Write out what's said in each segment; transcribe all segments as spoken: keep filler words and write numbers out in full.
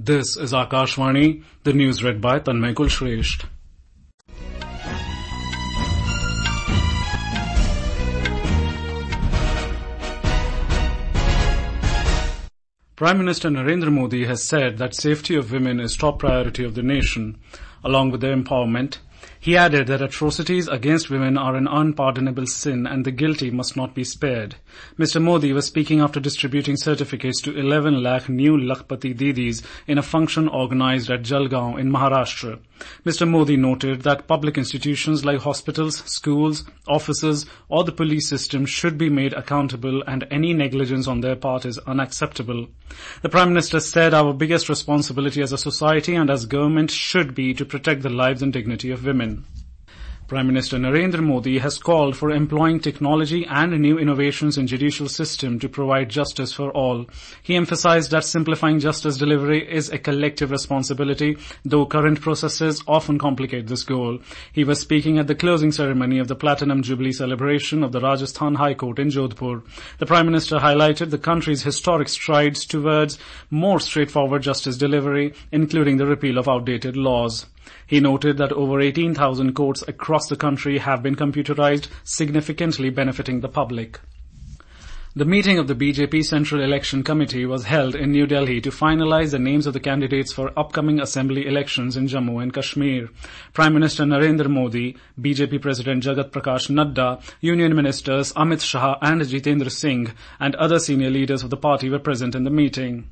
This is Akashvani, the news read by Tanmay Kulshresht. Prime Minister Narendra Modi has said that safety of women is top priority of the nation, along with their empowerment. He added that atrocities against women are an unpardonable sin and the guilty must not be spared. Mister Modi was speaking after distributing certificates to eleven lakh new Lakhpati Didis in a function organized at Jalgaon in Maharashtra. Mister Modi noted that public institutions like hospitals, schools, offices or the police system should be made accountable and any negligence on their part is unacceptable. The Prime Minister said our biggest responsibility as a society and as government should be to protect the lives and dignity of women. Prime Minister Narendra Modi has called for employing technology and new innovations in judicial system to provide justice for all. He emphasized that simplifying justice delivery is a collective responsibility, though current processes often complicate this goal. He was speaking at the closing ceremony of the Platinum Jubilee celebration of the Rajasthan High Court in Jodhpur. The Prime Minister highlighted the country's historic strides towards more straightforward justice delivery, including the repeal of outdated laws. He noted that over eighteen thousand courts across the country have been computerized, significantly benefiting the public. The meeting of the B J P Central Election Committee was held in New Delhi to finalize the names of the candidates for upcoming assembly elections in Jammu and Kashmir. Prime Minister Narendra Modi, B J P President Jagat Prakash Nadda, Union Ministers Amit Shah and Jitendra Singh, and other senior leaders of the party were present in the meeting.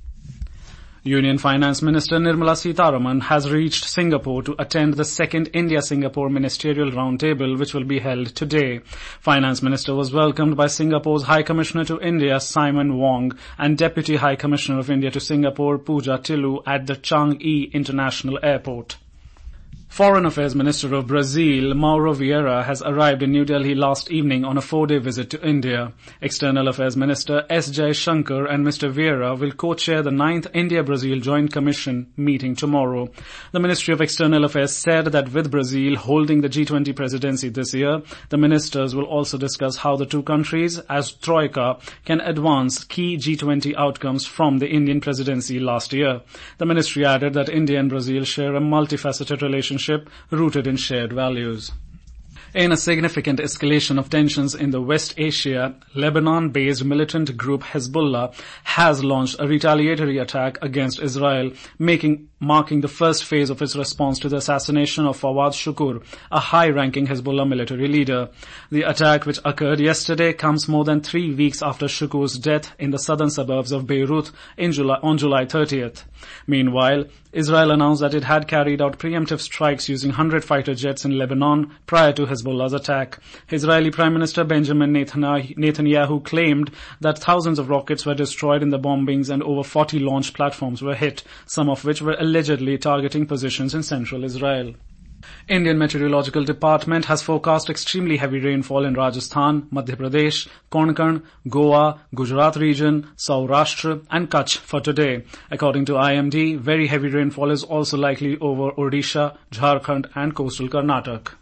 Union Finance Minister Nirmala Sitharaman has reached Singapore to attend the second India-Singapore Ministerial Roundtable, which will be held today. Finance Minister was welcomed by Singapore's High Commissioner to India, Simon Wong, and Deputy High Commissioner of India to Singapore, Pooja Tillu, at the Changi International Airport. Foreign Affairs Minister of Brazil, Mauro Vieira, has arrived in New Delhi last evening on a four-day visit to India. External Affairs Minister S. Jaishankar and Mister Vieira will co-chair the ninth India-Brazil Joint Commission meeting tomorrow. The Ministry of External Affairs said that with Brazil holding the G twenty presidency this year, the ministers will also discuss how the two countries, as Troika, can advance key G twenty outcomes from the Indian presidency last year. The ministry added that India and Brazil share a multifaceted relationship rooted in shared values. In a significant escalation of tensions in the West Asia, Lebanon-based militant group Hezbollah has launched a retaliatory attack against Israel, making marking the first phase of its response to the assassination of Fawad Shukr, a high-ranking Hezbollah military leader. The attack, which occurred yesterday, comes more than three weeks after Shukr's death in the southern suburbs of Beirut in July, on July thirtieth. Meanwhile, Israel announced that it had carried out preemptive strikes using one hundred fighter jets in Lebanon prior to Hezbollah's attack. Israeli Prime Minister Benjamin Netanyahu claimed that thousands of rockets were destroyed in the bombings and over forty launch platforms were hit, some of which were allegedly targeting positions in central Israel. Indian Meteorological Department has forecast extremely heavy rainfall in Rajasthan, Madhya Pradesh, Konkan, Goa, Gujarat region, Saurashtra and Kutch for today. According to I M D, very heavy rainfall is also likely over Odisha, Jharkhand and coastal Karnataka.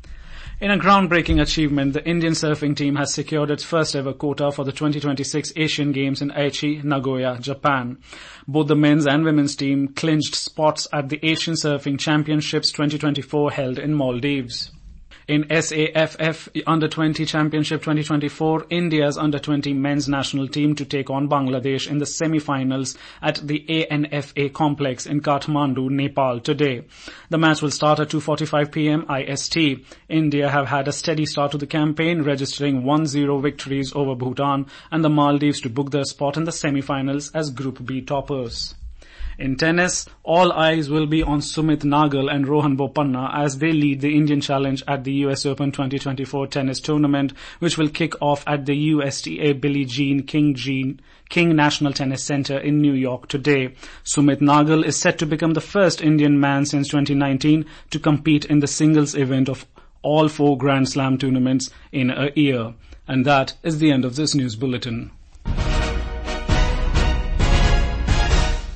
In a groundbreaking achievement, the Indian surfing team has secured its first ever quota for the twenty twenty-six Asian Games in Aichi, Nagoya, Japan. Both the men's and women's team clinched spots at the Asian Surfing Championships twenty twenty-four held in Maldives. In S A F F Under twenty Championship twenty twenty-four, India's Under twenty men's national team to take on Bangladesh in the semi-finals at the A N F A complex in Kathmandu, Nepal today. The match will start at two forty-five p.m. I S T. India have had a steady start to the campaign, registering one zero victories over Bhutan and the Maldives to book their spot in the semi-finals as Group B toppers. In tennis, all eyes will be on Sumit Nagal and Rohan Bopanna as they lead the Indian Challenge at the U S Open twenty twenty-four tennis tournament, which will kick off at the U S T A Billie Jean King Jean King National Tennis Center in New York today. Sumit Nagal is set to become the first Indian man since twenty nineteen to compete in the singles event of all four Grand Slam tournaments in a year. And that is the end of this news bulletin.